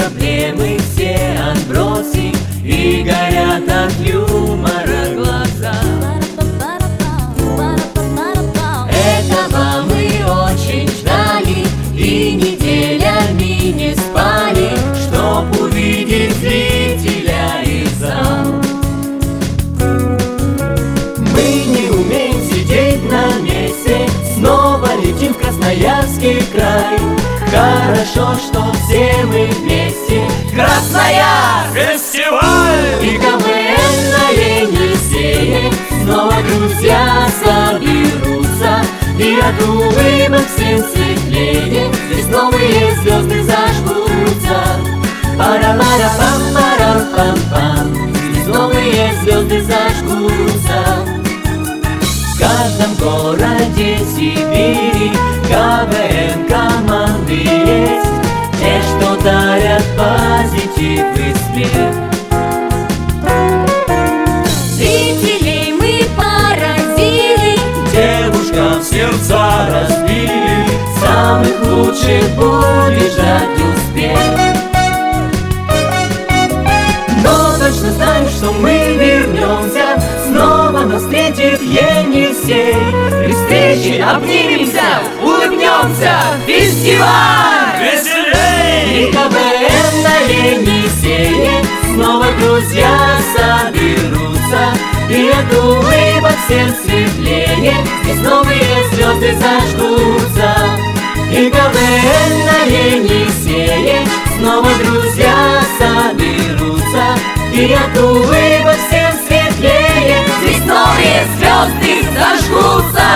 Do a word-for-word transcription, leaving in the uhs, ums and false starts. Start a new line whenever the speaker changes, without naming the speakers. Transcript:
проблемы все отбросим, и горят от юмора глаза. Этого мы очень ждали и неделями не спали, чтоб увидеть зрителя и зал. Мы не умеем сидеть на месте, снова летим в Красноярский край. Хорошо, что все мы вместе. Красноярск!
Фестиваль!
И КВН на Енисее снова друзья соберутся, и от улыбок всем светлее здесь новые звезды зажгутся. Пара-пара-пам-пара-пам-пам, здесь новые звезды зажгутся. В каждом городе Сибири КВН команды есть, те, что дарят позитив и смех.
Зрителей мы поразили,
Девушкам сердца разбили, самых лучших будет ждать успех. Но точно знаю, что мы вернемся, снова нас встретит Енисей. При встрече обнимемся, улыбнемся, фестиваль!
Веселей!
И КВН на Енисее снова друзья соберутся, и от улыбок всем светлее здесь новые звезды зажгутся. И КВН на Енисее снова друзья соберутся, и от улыбок всем светлее здесь новые звезды зажгутся.